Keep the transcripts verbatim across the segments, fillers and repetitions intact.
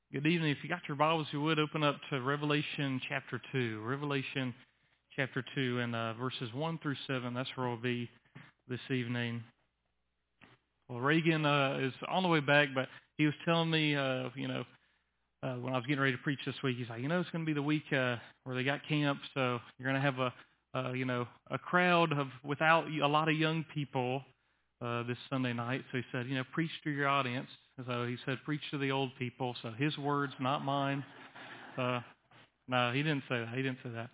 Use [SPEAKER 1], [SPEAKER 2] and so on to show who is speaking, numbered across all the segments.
[SPEAKER 1] Good evening. If you got your Bibles, you would open up to Revelation chapter two. Revelation chapter two and uh, verses one through seven. That's where we'll be this evening. Well, Reagan uh, is on the way back, but he was telling me, uh, you know, uh, when I was getting ready to preach this week, he's like, you know, it's going to be the week uh, where they got camp, so you're going to have a, uh, you know, a crowd of without a lot of young people uh, this Sunday night. So he said, you know, preach to your audience. So he said, preach to the old people. So his words, not mine. Uh, no, he didn't say that. He didn't say that.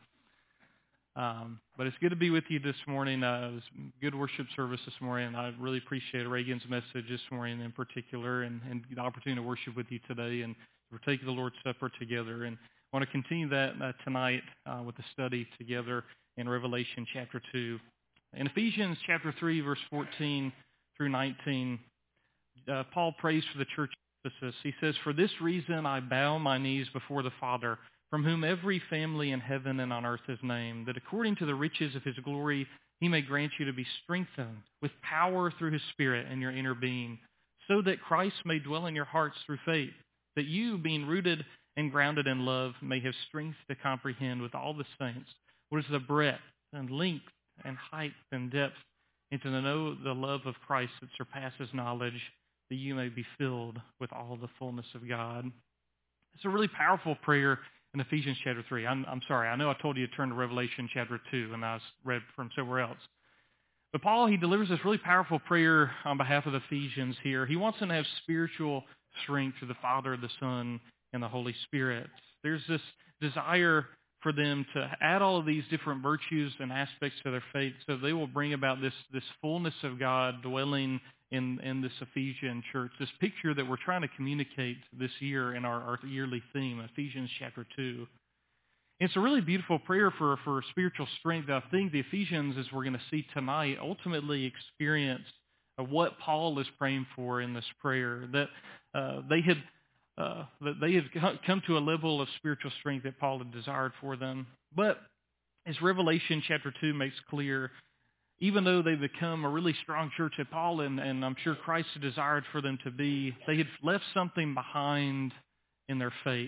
[SPEAKER 1] Um, but it's good to be with you this morning. Uh, it was a good worship service this morning, and I really appreciate Reagan's message this morning in particular, and, and the opportunity to worship with you today and partake of the Lord's Supper together. And I want to continue that uh, tonight uh, with the study together in Revelation chapter two. In Ephesians chapter three, verse fourteen through nineteen, uh, Paul prays for the church of Ephesus. He says, "For this reason I bow my knees before the Father, from whom every family in heaven and on earth is named, that according to the riches of his glory he may grant you to be strengthened with power through his Spirit in your inner being, so that Christ may dwell in your hearts through faith, that you, being rooted and grounded in love, may have strength to comprehend with all the saints what is the breadth and length and height and depth, and to know the love of Christ that surpasses knowledge, that you may be filled with all the fullness of God." It's a really powerful prayer in Ephesians chapter three. I'm, I'm sorry, I know I told you to turn to Revelation chapter two, and I read from somewhere else. But Paul, he delivers this really powerful prayer on behalf of the Ephesians here. He wants them to have spiritual strength through the Father, the Son, and the Holy Spirit. There's this desire for them to add all of these different virtues and aspects to their faith so they will bring about this, this fullness of God dwelling in, in this Ephesian church, this picture that we're trying to communicate this year in our, our yearly theme, Ephesians chapter two. It's a really beautiful prayer for, for spiritual strength. I think the Ephesians, as we're going to see tonight, ultimately experience uh, what Paul is praying for in this prayer, that uh, they had uh, that they had come to a level of spiritual strength that Paul had desired for them. But as Revelation chapter two makes clear, even though they become a really strong church that Paul and, and I'm sure Christ had desired for them to be, they had left something behind in their faith.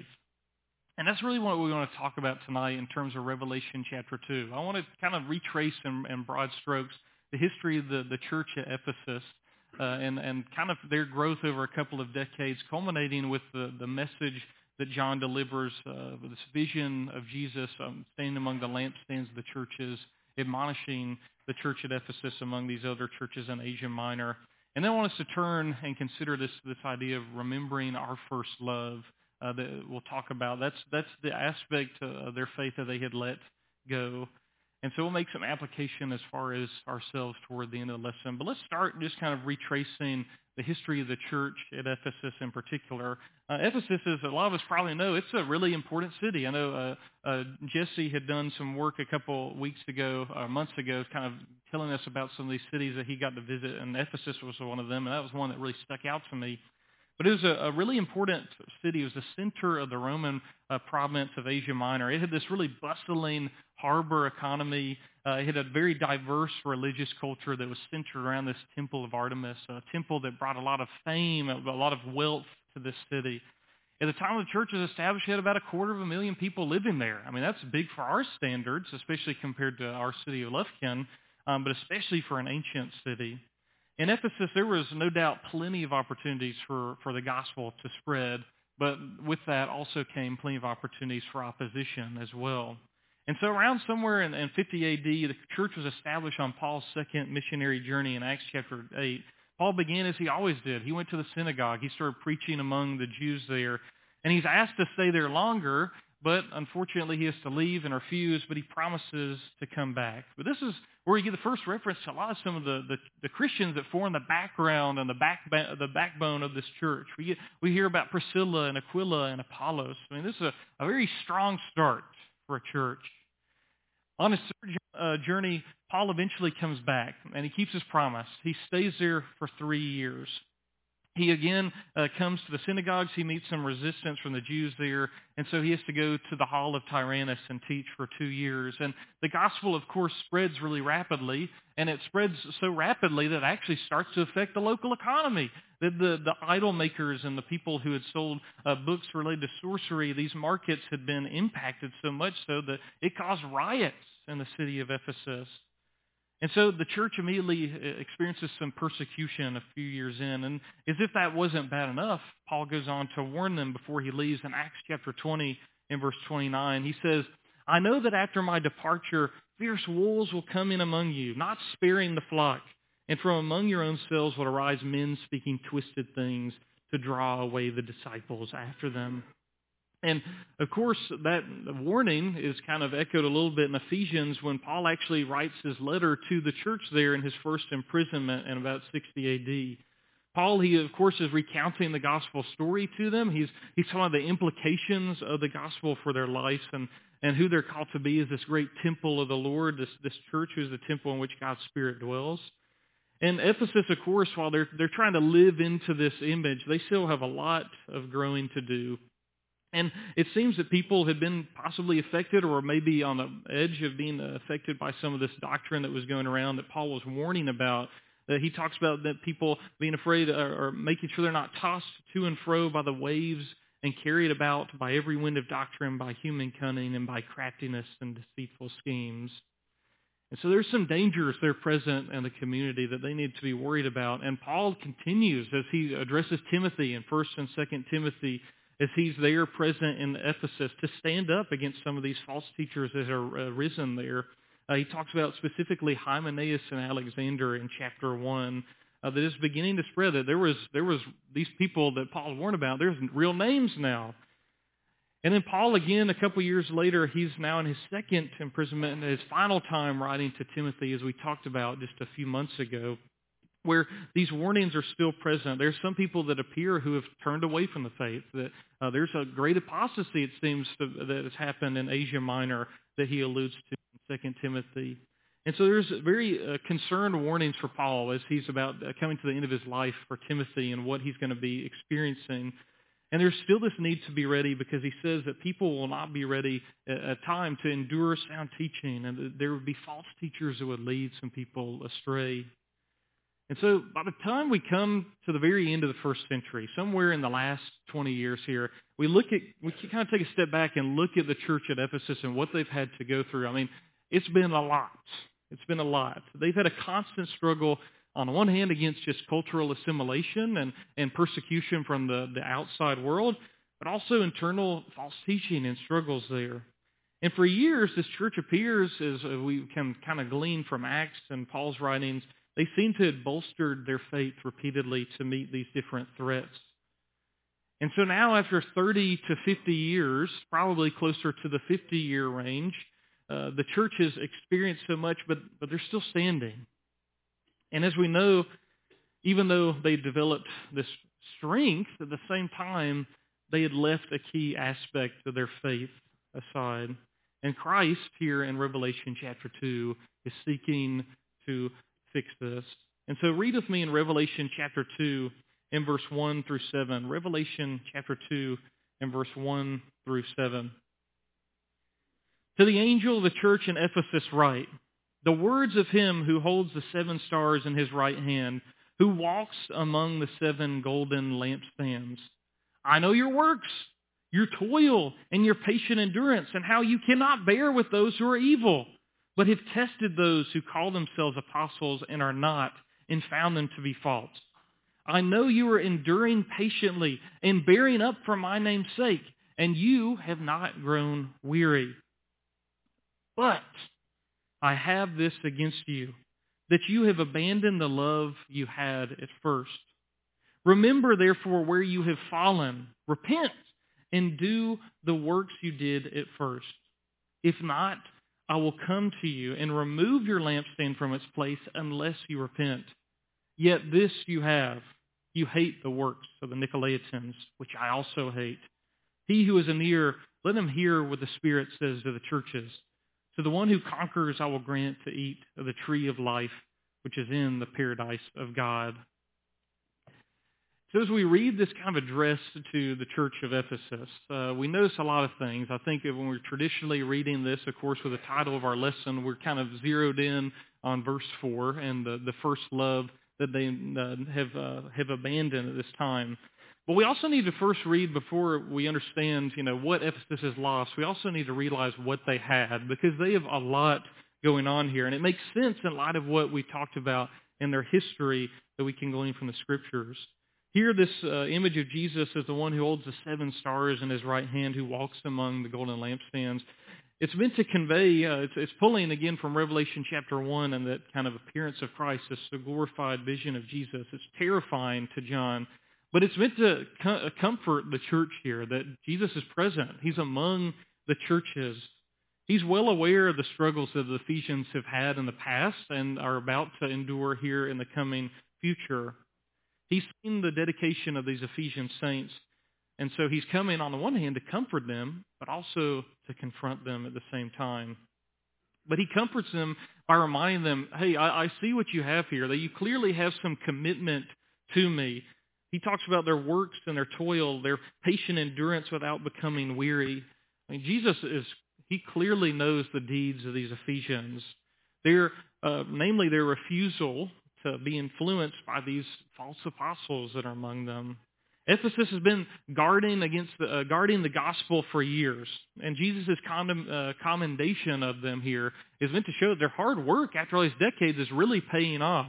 [SPEAKER 1] And that's really what we want to talk about tonight in terms of Revelation chapter two. I want to kind of retrace in, in broad strokes the history of the, the church at Ephesus uh, and, and kind of their growth over a couple of decades, culminating with the, the message that John delivers, uh, this vision of Jesus um, standing among the lampstands of the churches, admonishing the church at Ephesus among these other churches in Asia Minor. And then I want us to turn and consider this, this idea of remembering our first love. Uh, that we'll talk about. That's that's the aspect of their faith that they had let go. And so we'll make some application as far as ourselves toward the end of the lesson. But let's start just kind of retracing the history of the church at Ephesus in particular. Uh, Ephesus, as a lot of us probably know, it's a really important city. I know uh, uh, Jesse had done some work a couple weeks ago, or months ago, kind of telling us about some of these cities that he got to visit, and Ephesus was one of them, and that was one that really stuck out to me. But it was a, a really important city. It was the center of the Roman uh, province of Asia Minor. It had this really bustling harbor economy. Uh, it had a very diverse religious culture that was centered around this temple of Artemis, a temple that brought a lot of fame, a lot of wealth to this city. At the time the church was established, it had about a quarter of a million people living there. I mean, that's big for our standards, especially compared to our city of Lufkin, um, but especially for an ancient city. In Ephesus, there was no doubt plenty of opportunities for, for the gospel to spread, but with that also came plenty of opportunities for opposition as well. And so around somewhere in, in fifty A D, the church was established on Paul's second missionary journey in Acts chapter eight. Paul began as he always did. He went to the synagogue. He started preaching among the Jews there, and he's asked to stay there longer, but unfortunately he has to leave and refuse, but he promises to come back. But this is where you get the first reference to a lot of some of the, the, the Christians that form the background and the back the backbone of this church. We get, we hear about Priscilla and Aquila and Apollos. I mean, this is a, a very strong start for a church. On his third uh, journey, Paul eventually comes back, and he keeps his promise. He stays there for three years. He again uh, comes to the synagogues. He meets some resistance from the Jews there, and so he has to go to the Hall of Tyrannus and teach for two years. And the gospel, of course, spreads really rapidly, and it spreads so rapidly that it actually starts to affect the local economy. That the, the idol makers and the people who had sold uh, books related to sorcery, these markets had been impacted so much so that it caused riots in the city of Ephesus. And so the church immediately experiences some persecution a few years in. And as if that wasn't bad enough, Paul goes on to warn them before he leaves in Acts chapter twenty in verse twenty-nine. He says, I know that after my departure, fierce wolves will come in among you, not sparing the flock. And from among your own selves will arise men speaking twisted things to draw away the disciples after them. And, of course, that warning is kind of echoed a little bit in Ephesians when Paul actually writes his letter to the church there in his first imprisonment in about sixty A D. Paul, he, of course, is recounting the gospel story to them. He's, he's talking about the implications of the gospel for their life and, and who they're called to be as this great temple of the Lord, this, this church who is the temple in which God's Spirit dwells. And Ephesus, of course, while they're, they're trying to live into this image, they still have a lot of growing to do. And it seems that people had been possibly affected or maybe on the edge of being affected by some of this doctrine that was going around that Paul was warning about. That he talks about that people being afraid or, or making sure they're not tossed to and fro by the waves and carried about by every wind of doctrine, by human cunning, and by craftiness and deceitful schemes. And so there's some dangers that are present in the community that they need to be worried about. And Paul continues as he addresses Timothy in First and Second Timothy, as he's there present in Ephesus, to stand up against some of these false teachers that are uh, risen there. Uh, he talks about specifically Hymenaeus and Alexander in chapter one, uh, that is beginning to spread that there was there was these people that Paul warned about. There's real names now. And then Paul, again, a couple years later, he's now in his second imprisonment, and his final time writing to Timothy, as we talked about just a few months ago, where these warnings are still present. There's some people that appear who have turned away from the faith. That uh, there's a great apostasy, it seems, to, that has happened in Asia Minor that he alludes to in Second Timothy. And so there's very uh, concerned warnings for Paul as he's about uh, coming to the end of his life for Timothy and what he's going to be experiencing. And there's still this need to be ready because he says that people will not be ready at a time to endure sound teaching, and that there would be false teachers that would lead some people astray. And so by the time we come to the very end of the first century, somewhere in the last twenty years here, we look at, we can kind of take a step back and look at the church at Ephesus and what they've had to go through. I mean, it's been a lot. It's been a lot. They've had a constant struggle on the one hand against just cultural assimilation and, and persecution from the, the outside world, but also internal false teaching and struggles there. And for years, this church appears, as we can kind of glean from Acts and Paul's writings, they seem to have bolstered their faith repeatedly to meet these different threats. And so now after thirty to fifty years, probably closer to the fifty-year range, uh, the church has experienced so much, but, but they're still standing. And as we know, even though they developed this strength, at the same time, they had left a key aspect of their faith aside. And Christ here in Revelation chapter two is seeking to fix this. And so read with me in Revelation chapter two in verse one through seven. Revelation chapter two in verse one through seven. To the angel of the church in Ephesus write, the words of him who holds the seven stars in his right hand, who walks among the seven golden lampstands. I know your works, your toil, and your patient endurance, and how you cannot bear with those who are evil, but have tested those who call themselves apostles and are not, and found them to be false. I know you are enduring patiently and bearing up for my name's sake, and you have not grown weary. But I have this against you, that you have abandoned the love you had at first. Remember, therefore, where you have fallen. Repent and do the works you did at first. If not, I will come to you and remove your lampstand from its place unless you repent. Yet this you have. You hate the works of the Nicolaitans, which I also hate. He who is an ear, let him hear what the Spirit says to the churches. To the one who conquers, I will grant to eat of the tree of life, which is in the paradise of God. So as we read this kind of address to the church of Ephesus, uh, we notice a lot of things. I think that when we're traditionally reading this, of course, with the title of our lesson, we're kind of zeroed in on verse four and the, the first love that they uh, have uh, have abandoned at this time. But we also need to first read, before we understand, you know, what Ephesus has lost, we also need to realize what they had, because they have a lot going on here. And it makes sense in light of what we talked about in their history that we can glean from the Scriptures. Here, this uh, image of Jesus as the one who holds the seven stars in his right hand, who walks among the golden lampstands. It's meant to convey, uh, it's, it's pulling again from Revelation chapter one and that kind of appearance of Christ, this glorified vision of Jesus. It's terrifying to John. But it's meant to co- comfort the church here, that Jesus is present. He's among the churches. He's well aware of the struggles that the Ephesians have had in the past and are about to endure here in the coming future. He's seen the dedication of these Ephesian saints, and so he's coming on the one hand to comfort them, but also to confront them at the same time. But he comforts them by reminding them, hey, I, I see what you have here, that you clearly have some commitment to me. He talks about their works and their toil, their patient endurance without becoming weary. I mean, Jesus is, he clearly knows the deeds of these Ephesians. Their, uh, namely their refusal to be influenced by these false apostles that are among them. Ephesus has been guarding against the, uh, guarding the gospel for years, and Jesus' condem, uh, commendation of them here is meant to show that their hard work after all these decades is really paying off.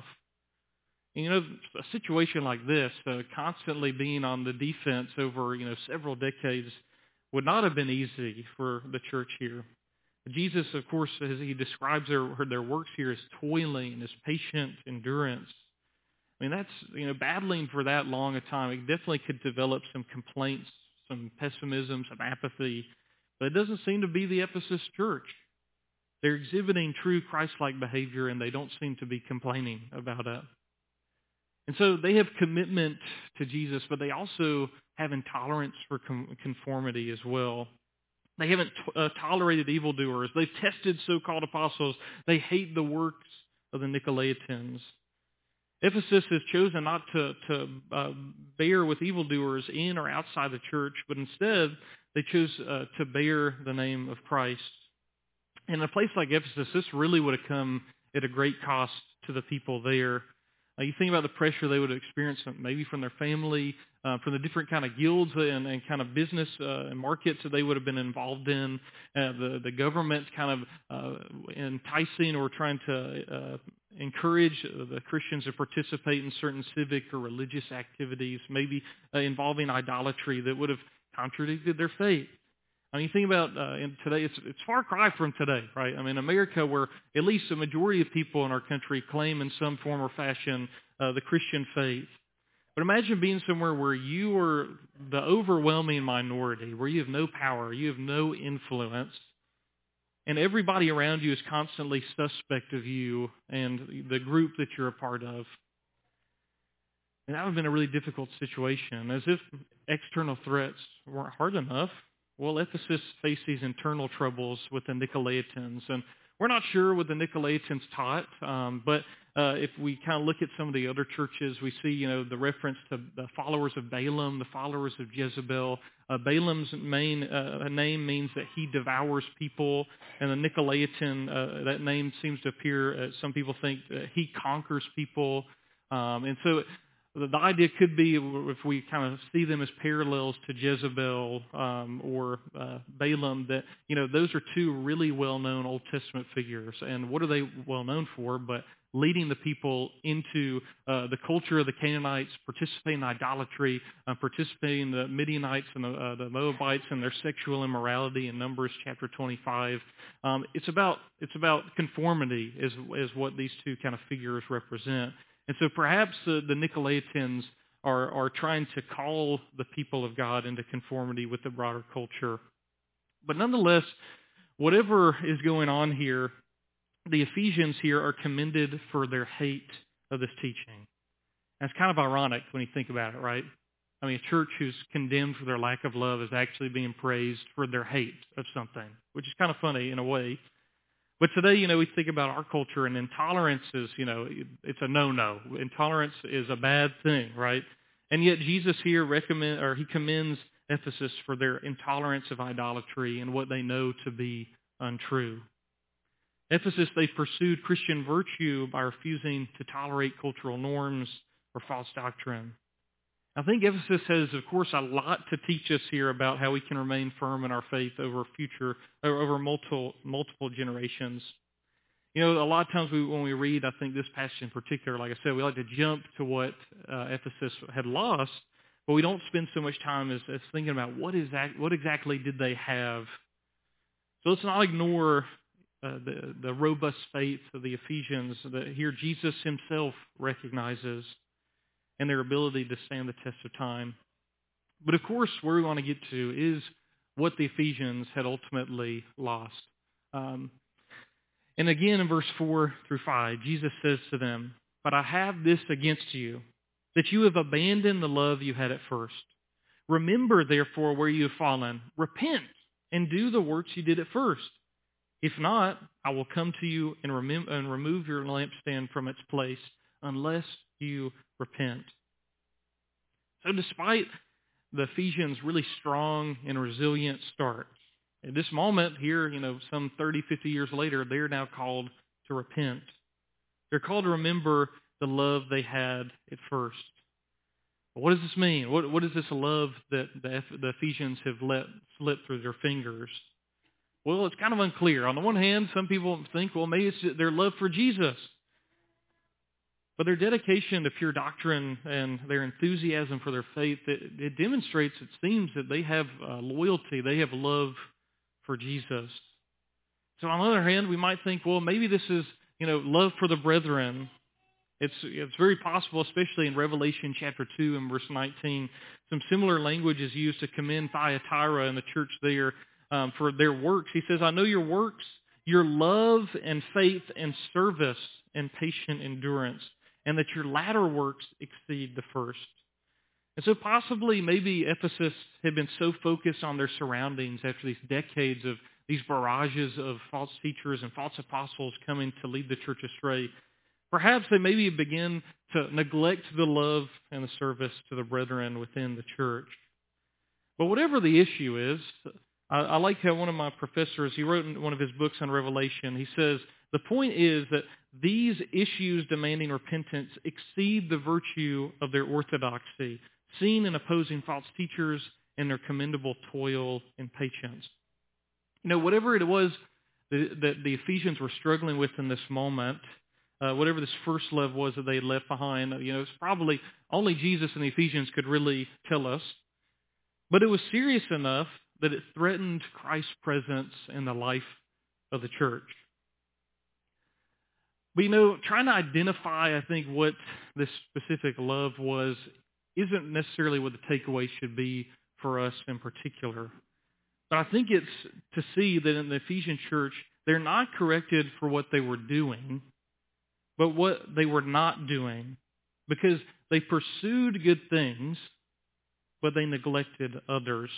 [SPEAKER 1] And, you know, a situation like this, uh, constantly being on the defense over, you know, several decades would not have been easy for the church here. Jesus, of course, as he describes their, their works here, as toiling, as patient endurance. I mean, that's, you know, battling for that long a time. It definitely could develop some complaints, some pessimism, some apathy. But it doesn't seem to be the Ephesus church. They're exhibiting true Christ-like behavior, and they don't seem to be complaining about it. And so they have commitment to Jesus, but they also have intolerance for conformity as well. They haven't t- uh, tolerated evildoers. They've tested so-called apostles. They hate the works of the Nicolaitans. Ephesus has chosen not to, to uh, bear with evildoers in or outside the church, but instead they chose uh, to bear the name of Christ. In a place like Ephesus, this really would have come at a great cost to the people there. Uh, you think about the pressure they would have experienced, maybe from their family, uh, from the different kind of guilds and, and kind of business uh, and markets that they would have been involved in, uh, the, the government kind of uh, enticing or trying to uh, encourage the Christians to participate in certain civic or religious activities, maybe uh, involving idolatry that would have contradicted their faith. I mean, you think about uh, in today, it's it's far cry from today, right? I mean, America, where at least a majority of people in our country claim in some form or fashion uh, the Christian faith. But imagine being somewhere where you are the overwhelming minority, where you have no power, you have no influence, and everybody around you is constantly suspect of you and the group that you're a part of. And that would have been a really difficult situation, as if external threats weren't hard enough. Well, Ephesus faced these internal troubles with the Nicolaitans, and we're not sure what the Nicolaitans taught, um, but uh, if we kind of look at some of the other churches, we see, you know, the reference to the followers of Balaam, the followers of Jezebel. Uh, Balaam's main uh, name means that he devours people, and the Nicolaitan, uh, that name seems to appear, uh, some people think that he conquers people, um, and so the idea could be, if we kind of see them as parallels to Jezebel um, or uh, Balaam, that, you know, those are two really well-known Old Testament figures. And what are they well known for? But leading the people into uh, the culture of the Canaanites, participating in idolatry, uh, participating in the Midianites and the, uh, the Moabites and their sexual immorality in Numbers chapter twenty-five. Um, it's about it's about conformity is is what these two kind of figures represent. And so perhaps uh, the Nicolaitans are, are trying to call the people of God into conformity with the broader culture. But nonetheless, whatever is going on here, the Ephesians here are commended for their hate of this teaching. And it's kind of ironic when you think about it, right? I mean, a church who's condemned for their lack of love is actually being praised for their hate of something, which is kind of funny in a way. But today, you know, we think about our culture, and intolerance is, you know, it's a no-no. Intolerance is a bad thing, right? And yet Jesus here recommend, or he commends Ephesus for their intolerance of idolatry and what they know to be untrue. Ephesus, they pursued Christian virtue by refusing to tolerate cultural norms or false doctrine. I think Ephesus has, of course, a lot to teach us here about how we can remain firm in our faith over future, or over multiple multiple generations. You know, a lot of times we, when we read, I think this passage in particular, like I said, we like to jump to what uh, Ephesus had lost, but we don't spend so much time as, as thinking about what is that, what exactly did they have. So let's not ignore uh, the the robust faith of the Ephesians that here Jesus himself recognizes, and their ability to stand the test of time. But of course, where we want to get to is what the Ephesians had ultimately lost. Um, and again, in verse four through five, Jesus says to them, "But I have this against you, that you have abandoned the love you had at first. Remember, therefore, where you have fallen. Repent and do the works you did at first. If not, I will come to you and, remem- and remove your lampstand from its place, unless you repent." So despite the Ephesians' really strong and resilient start, at this moment here, you know, some thirty, fifty years later, they're now called to repent. They're called to remember the love they had at first. What does this mean? What, what is this love that the, the Ephesians have let slip through their fingers? Well, it's kind of unclear. On the one hand, some people think, well, maybe it's their love for Jesus. But their dedication to pure doctrine and their enthusiasm for their faith, it, it demonstrates, it seems, that they have uh, loyalty, they have love for Jesus. So on the other hand, we might think, well, maybe this is, you know, love for the brethren. It's it's very possible, especially in Revelation chapter two and verse nineteen, some similar language is used to commend Thyatira and the church there um, for their works. He says, "I know your works, your love and faith and service and patient endurance, and that your latter works exceed the first." And so possibly maybe Ephesus had been so focused on their surroundings after these decades of these barrages of false teachers and false apostles coming to lead the church astray. Perhaps they maybe begin to neglect the love and the service to the brethren within the church. But whatever the issue is, I, I like how one of my professors, he wrote in one of his books on Revelation, he says, the point is that these issues demanding repentance exceed the virtue of their orthodoxy, seen in opposing false teachers and their commendable toil and patience. You know, whatever it was that, that the Ephesians were struggling with in this moment, uh, whatever this first love was that they had left behind, you know, it's probably only Jesus and the Ephesians could really tell us. But it was serious enough that it threatened Christ's presence in the life of the church. But, you know, trying to identify, I think, what this specific love was isn't necessarily what the takeaway should be for us in particular. But I think it's to see that in the Ephesian church, they're not corrected for what they were doing, but what they were not doing. Because they pursued good things, but they neglected others.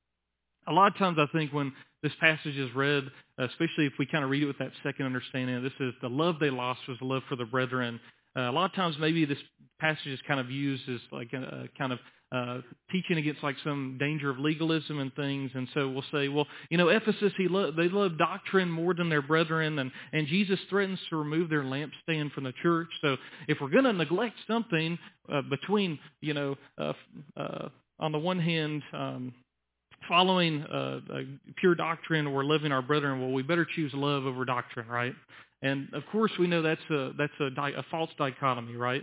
[SPEAKER 1] A lot of times I think when this passage is read, especially if we kind of read it with that second understanding, this is the love they lost was the love for the brethren. Uh, a lot of times maybe this passage is kind of used as like a, a kind of uh, teaching against like some danger of legalism and things. And so we'll say, well, you know, Ephesus, he lo- they love doctrine more than their brethren, and, and Jesus threatens to remove their lampstand from the church. So if we're going to neglect something uh, between, you know, uh, uh, on the one hand, um, following uh, uh, pure doctrine or loving our brethren, well, we better choose love over doctrine, right? And of course, we know that's a that's a, di- a false dichotomy, right?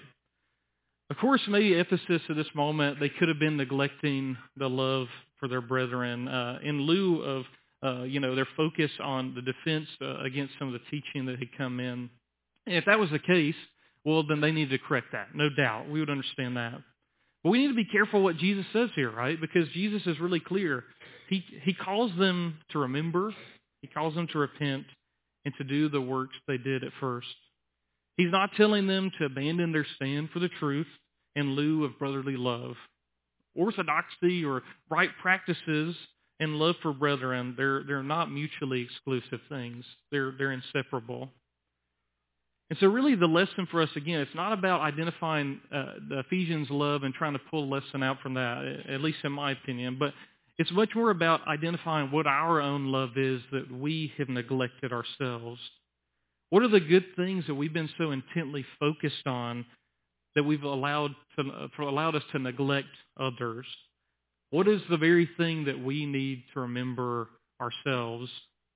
[SPEAKER 1] Of course, maybe Ephesus at this moment, they could have been neglecting the love for their brethren uh, in lieu of uh, you know their focus on the defense uh, against some of the teaching that had come in. And if that was the case, well, then they needed to correct that, no doubt. We would understand that. But we need to be careful what Jesus says here, right? Because Jesus is really clear. He he calls them to remember, he calls them to repent, and to do the works they did at first. He's not telling them to abandon their stand for the truth in lieu of brotherly love. Orthodoxy or right practices and love for brethren, they're they're not mutually exclusive things. They're they're inseparable. And so really the lesson for us, again, it's not about identifying uh, the Ephesians' love and trying to pull a lesson out from that, at least in my opinion, but it's much more about identifying what our own love is that we have neglected ourselves. What are the good things that we've been so intently focused on that we've allowed to, uh, allowed us to neglect others? What is the very thing that we need to remember ourselves?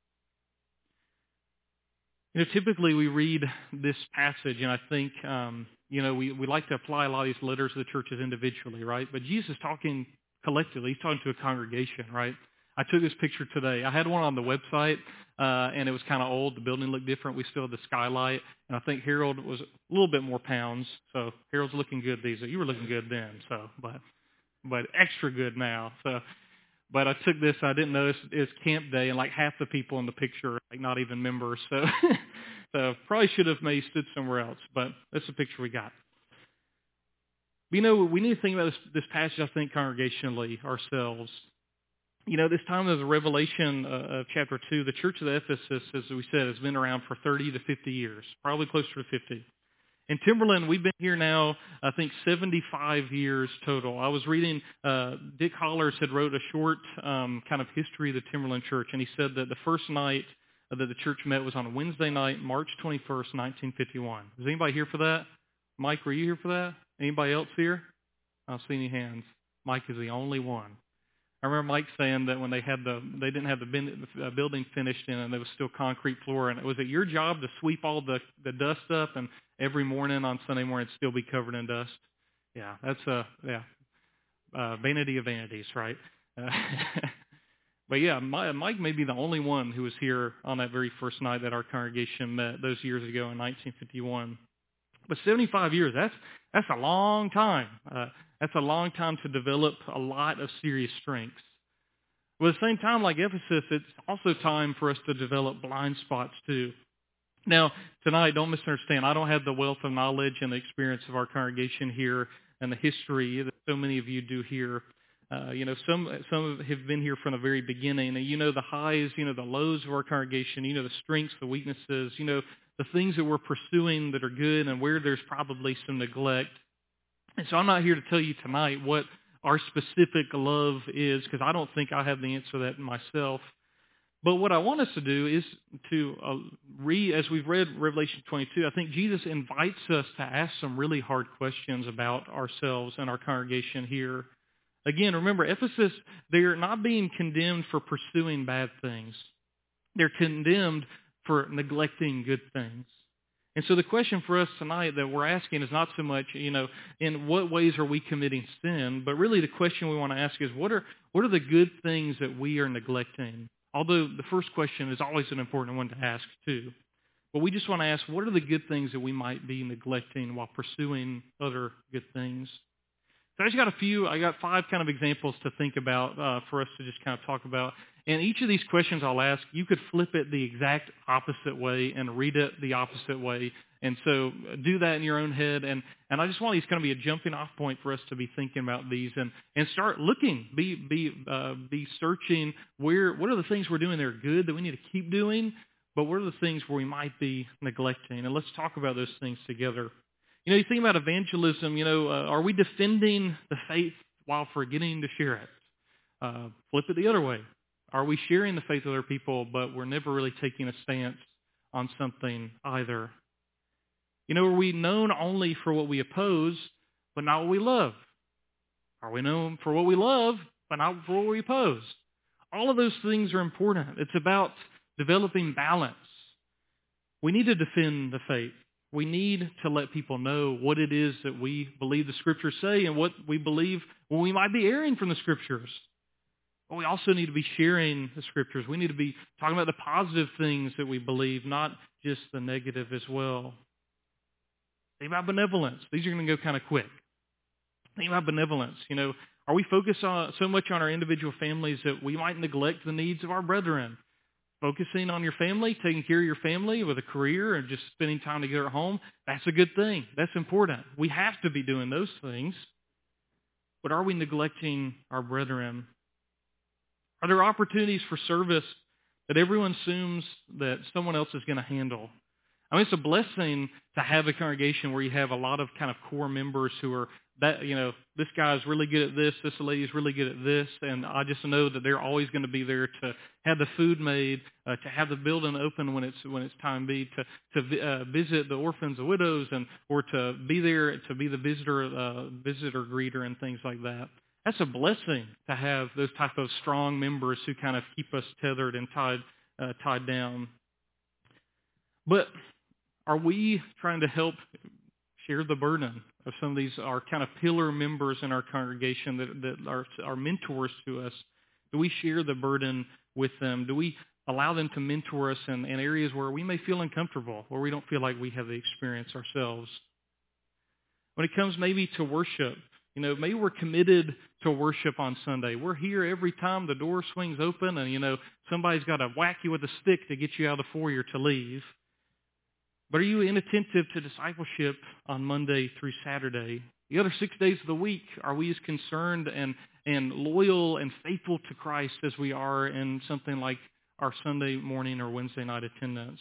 [SPEAKER 1] You know, typically we read this passage, and I think, um, you know, we, we like to apply a lot of these letters to the churches individually, right? But Jesus is talking collectively. He's talking to a congregation, right? I took this picture today. I had one on the website, uh, and it was kind of old. The building looked different. We still had the skylight, and I think Harold was a little bit more pounds. So Harold's looking good these days. You were looking good then, so but but extra good now. So. But I took this, I didn't notice it's camp day, and like half the people in the picture are like not even members. So so probably should have maybe stood somewhere else, but that's the picture we got. But, you know, we need to think about this, this passage, I think, congregationally ourselves. You know, this time of the Revelation uh, of chapter two, the church of Ephesus, as we said, has been around for thirty to fifty years, probably closer to fifty. In Timberland, we've been here now, I think, seventy-five years total. I was reading, uh, Dick Hollers had wrote a short um, kind of history of the Timberland Church, and he said that the first night that the church met was on a Wednesday night, March twenty-first, nineteen fifty-one. Is anybody here for that? Mike, were you here for that? Anybody else here? I don't see any hands. Mike is the only one. I remember Mike saying that when they had the, they didn't have the bin, uh, building finished in, and there was still concrete floor, and it was it your job to sweep all the, the dust up, and every morning on Sunday morning it'd still be covered in dust? Yeah, that's a yeah, uh, vanity of vanities, right? Uh, but yeah, my, Mike may be the only one who was here on that very first night that our congregation met those years ago in nineteen fifty-one. But seventy-five years, that's that's a long time. Uh, that's a long time to develop a lot of serious strengths. But at the same time, like Ephesus, it's also time for us to develop blind spots too. Now, tonight, don't misunderstand. I don't have the wealth of knowledge and the experience of our congregation here and the history that so many of you do here. Uh, you know, some some have been here from the very beginning, and you know the highs, you know the lows of our congregation, you know the strengths, the weaknesses, you know the things that we're pursuing that are good and where there's probably some neglect. And so I'm not here to tell you tonight what our specific love is, because I don't think I have the answer to that myself. But what I want us to do is to uh, read, as we've read Revelation twenty-two, I think Jesus invites us to ask some really hard questions about ourselves and our congregation here. Again, remember, Ephesus, they're not being condemned for pursuing bad things. They're condemned for neglecting good things. And so the question for us tonight that we're asking is not so much, you know, in what ways are we committing sin, but really the question we want to ask is what are what are the good things that we are neglecting? Although the first question is always an important one to ask too. But we just want to ask, what are the good things that we might be neglecting while pursuing other good things? So I just got a few, I got five kind of examples to think about uh, for us to just kind of talk about. And each of these questions I'll ask, you could flip it the exact opposite way and read it the opposite way. And so do that in your own head. And, and I just want these kind of be a jumping off point for us to be thinking about these and, and start looking, be be uh, be searching where what are the things we're doing that are good that we need to keep doing, but what are the things where we might be neglecting? And let's talk about those things together. You know, you think about evangelism, you know, uh, are we defending the faith while forgetting to share it? Uh, flip it the other way. Are we sharing the faith with other people, but we're never really taking a stance on something either? You know, are we known only for what we oppose, but not what we love? Are we known for what we love, but not for what we oppose? All of those things are important. It's about developing balance. We need to defend the faith. We need to let people know what it is that we believe the Scriptures say and what we believe when we might be erring from the Scriptures. But we also need to be sharing the Scriptures. We need to be talking about the positive things that we believe, not just the negative as well. Think about benevolence. These are going to go kind of quick. Think about benevolence. You know, are we focused on so much on our individual families that we might neglect the needs of our brethren? Focusing on your family, taking care of your family with a career and just spending time together at home, that's a good thing. That's important. We have to be doing those things. But are we neglecting our brethren? Are there opportunities for service that everyone assumes that someone else is going to handle? I mean, it's a blessing to have a congregation where you have a lot of kind of core members who are that, you know, this guy's really good at this, this lady's really good at this, and I just know that they're always going to be there to have the food made, uh, to have the building open when it's when it's time be, to to uh, visit the orphans, the widows, and or to be there to be the visitor uh, visitor greeter and things like that. That's a blessing to have those type of strong members who kind of keep us tethered and tied uh, tied down. But are we trying to help share the burden of some of these, our kind of pillar members in our congregation that, that are, are mentors to us? Do we share the burden with them? Do we allow them to mentor us in, in areas where we may feel uncomfortable, where we don't feel like we have the experience ourselves? When it comes maybe to worship, you know, maybe we're committed to worship on Sunday. We're here every time the door swings open and, you know, somebody's got to whack you with a stick to get you out of the foyer to leave. But are you inattentive to discipleship on Monday through Saturday? The other six days of the week, are we as concerned and, and loyal and faithful to Christ as we are in something like our Sunday morning or Wednesday night attendance?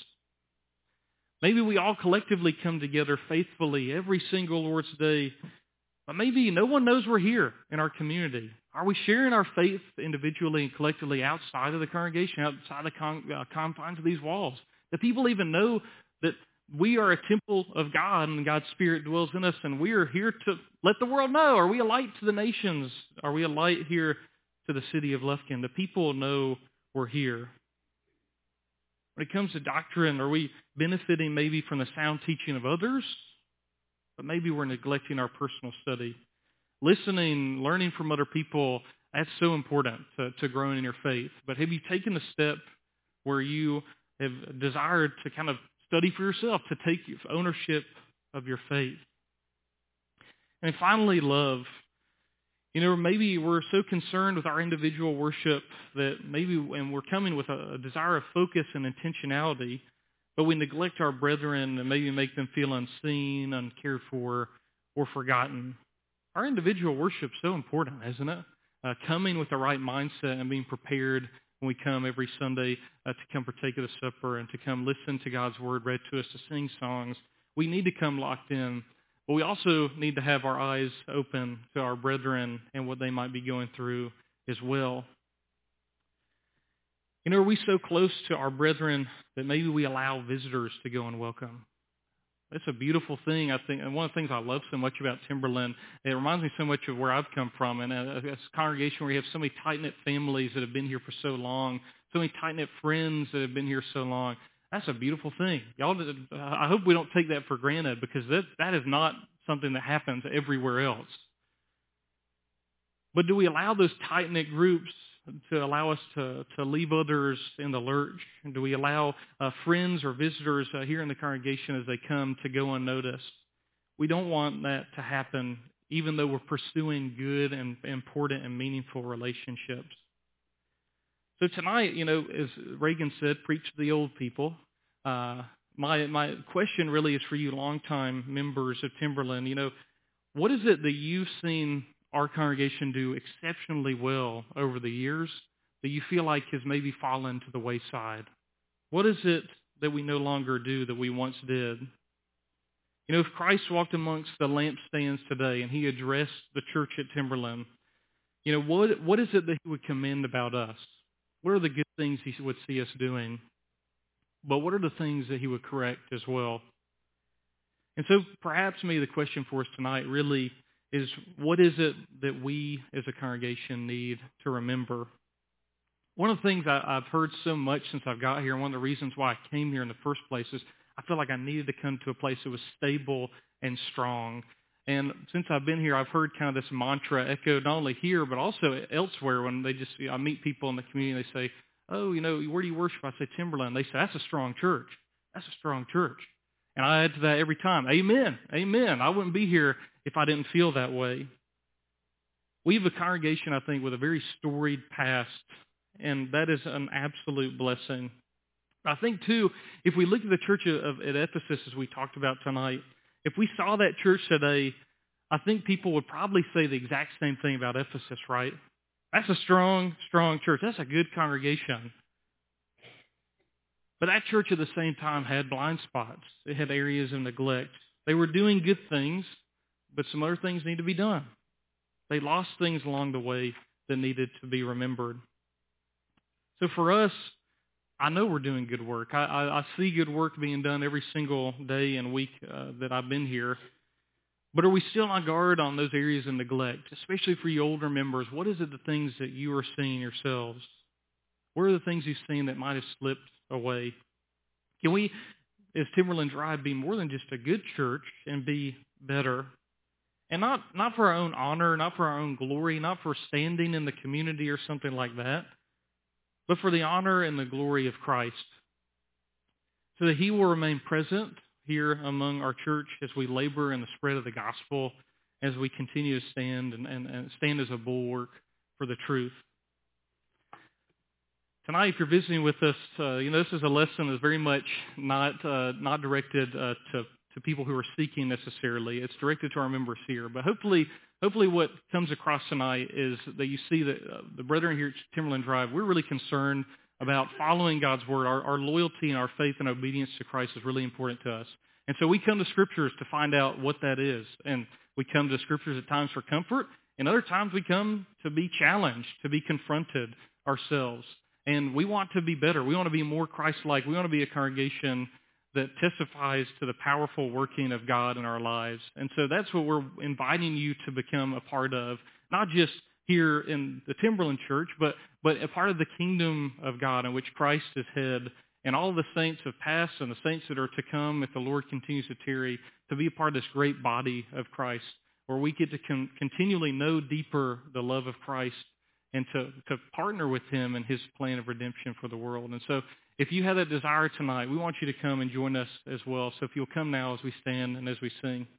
[SPEAKER 1] Maybe we all collectively come together faithfully every single Lord's Day, but maybe no one knows we're here in our community. Are we sharing our faith individually and collectively outside of the congregation, outside the con- uh, confines of these walls? Do people even know that we are a temple of God and God's Spirit dwells in us, and we are here to let the world know? Are we a light to the nations? Are we a light here to the city of Lufkin? The people know we're here. When it comes to doctrine, are we benefiting maybe from the sound teaching of others? But maybe we're neglecting our personal study. Listening, learning from other people, that's so important to, to growing in your faith. But have you taken the step where you have desired to kind of study for yourself, to take ownership of your faith? And finally, love. You know, maybe we're so concerned with our individual worship that maybe, and we're coming with a, a desire of focus and intentionality, but we neglect our brethren and maybe make them feel unseen, uncared for, or forgotten. Our individual worship is so important, isn't it? Uh, coming with the right mindset and being prepared when we come every Sunday uh, to come partake of the supper and to come listen to God's word read to us, to sing songs. We need to come locked in, but we also need to have our eyes open to our brethren and what they might be going through as well. You know, are we so close to our brethren that maybe we allow visitors to go and welcome? It's a beautiful thing, I think, and one of the things I love so much about Timberland, it reminds me so much of where I've come from, and it's a congregation where you have so many tight-knit families that have been here for so long, so many tight-knit friends that have been here so long. That's a beautiful thing. Y'all, I hope we don't take that for granted, because that, that is not something that happens everywhere else. But do we allow those tight-knit groups to allow us to, to leave others in the lurch? And do we allow uh, friends or visitors uh, here in the congregation as they come to go unnoticed? We don't want that to happen, even though we're pursuing good and important and meaningful relationships. So tonight, you know, as Reagan said, preach to the old people. Uh, my my question really is for you longtime members of Timberland. You know, what is it that you've seen our congregation do exceptionally well over the years that you feel like has maybe fallen to the wayside? What is it that we no longer do that we once did? You know, if Christ walked amongst the lampstands today and he addressed the church at Timberland, you know, what what is it that he would commend about us? What are the good things he would see us doing? But what are the things that he would correct as well? And so perhaps maybe the question for us tonight really is, what is it that we as a congregation need to remember? One of the things I, I've heard so much since I've got here, and one of the reasons why I came here in the first place, is I feel like I needed to come to a place that was stable and strong. And since I've been here, I've heard kind of this mantra echoed not only here, but also elsewhere. When they just, I meet people in the community, they say, oh, you know, where do you worship? I say, Timberland. They say, that's a strong church. That's a strong church. And I add to that every time, amen, amen. I wouldn't be here if I didn't feel that way. We have a congregation, I think, with a very storied past, and that is an absolute blessing. I think, too, if we look at the church of, at Ephesus, as we talked about tonight, if we saw that church today, I think people would probably say the exact same thing about Ephesus, right? That's a strong, strong church. That's a good congregation. But that church at the same time had blind spots. It had areas of neglect. They were doing good things, but some other things need to be done. They lost things along the way that needed to be remembered. So for us, I know we're doing good work. I, I, I see good work being done every single day and week uh, that I've been here. But are we still on guard on those areas of neglect, especially for you older members? What is it the things that you are seeing yourselves? What are the things you've seen that might have slipped away? Can we, as Timberland Drive, be more than just a good church and be better? And not, not for our own honor, not for our own glory, not for standing in the community or something like that, but for the honor and the glory of Christ, so that he will remain present here among our church as we labor in the spread of the gospel, as we continue to stand and, and, and stand as a bulwark for the truth. Tonight, if you're visiting with us, uh, you know, this is a lesson that's very much not uh, not directed uh, to, to people who are seeking necessarily. It's directed to our members here. But hopefully, hopefully what comes across tonight is that you see that uh, the brethren here at Timberland Drive, we're really concerned about following God's word. Our, our loyalty and our faith and obedience to Christ is really important to us. And so we come to Scriptures to find out what that is. And we come to Scriptures at times for comfort, and other times we come to be challenged, to be confronted ourselves. And we want to be better. We want to be more Christ-like. We want to be a congregation that testifies to the powerful working of God in our lives. And so that's what we're inviting you to become a part of, not just here in the Timberland Church, but, but a part of the kingdom of God in which Christ is head, and all of the saints have passed and the saints that are to come if the Lord continues to tarry, to be a part of this great body of Christ, where we get to con- continually know deeper the love of Christ and to, to partner with him in his plan of redemption for the world. And so if you have that desire tonight, we want you to come and join us as well. So if you'll come now as we stand and as we sing.